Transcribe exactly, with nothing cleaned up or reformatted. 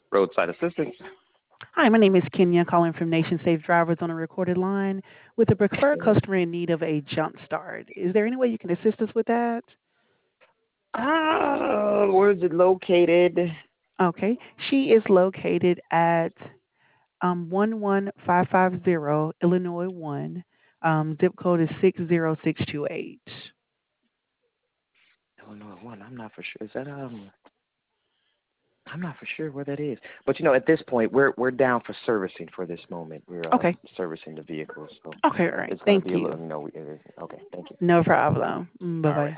Roadside assistance. Hi, my name is Kenya, calling from Nation Safe Drivers on a recorded line with a preferred customer in need of a jump start. Is there any way you can assist us with that? Ah, where's it located? Okay. She is located at um, one one five five zero Illinois one. Um, zip code is six zero six two eight. Illinois one. I'm not for sure. Is that um? I'm not for sure where that is. But you know, at this point, we're we're down for servicing for this moment. We're uh Okay. servicing the vehicles, so Okay. All right. it's gonna Thank be a you. little. You know, we, okay. Thank you. No problem. Bye All bye. right.